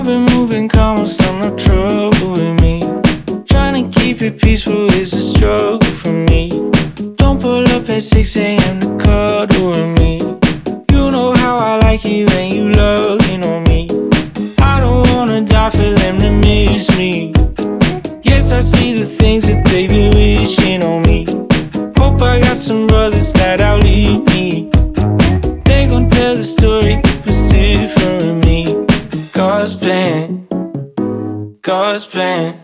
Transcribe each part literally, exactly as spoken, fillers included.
I've been moving calm, I'm still no trouble with me. Trying to keep it peaceful is a struggle for me. Don't pull up at six a.m. to cuddle with me. You know how I like it when you loving on me. I don't wanna die for them to miss me. Yes, I see the things that they be wishing on me. Hope I got some brothers that outlive me. They gon' tell the story, it was different with me. God's plan, God's plan.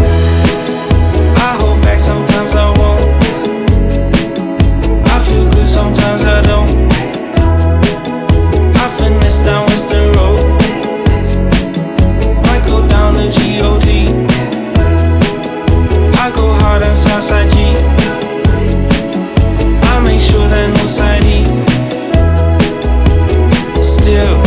I hold back, sometimes I won't. I feel good, sometimes I don't. I finesse down Western Road. Might go down to G O D. I go hard on Southside G. I make sure that no side E. Still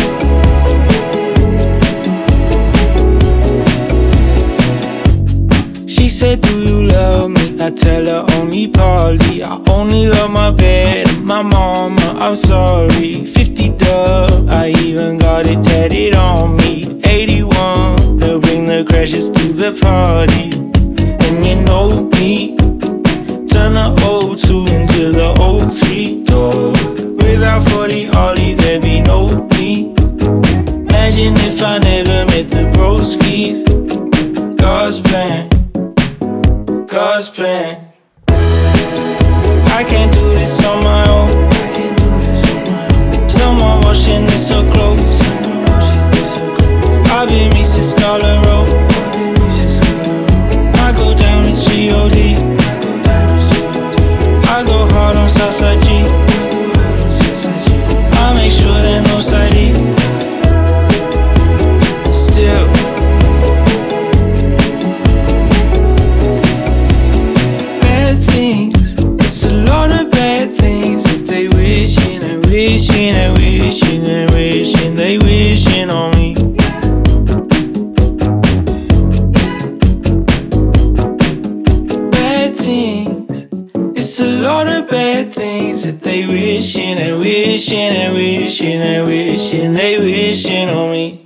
she said, do you love me? I tell her only partly. I only love my bed and my mama, I'm sorry. Fifty dub, I even got it tatted on me. Eighty-one, they'll bring the crashes to the party. And you know me, turn the oh two into the oh three, dog. Without forty Ollie, there'd be no me. Imagine if I never met the broskies. God's plan, God's plan. I can't do this on my own. Someone washing this so close. I've been missing Scarlet Road. I go down to G O D. I go hard on Southside G. I make sure that no side E. Still bad things, it's a lot of bad things that they wishing and wishing and wishing and wishing they wishing on me. Bad things, it's a lot of bad things that they wishing and wishing and wishing and wishing they wishing on me.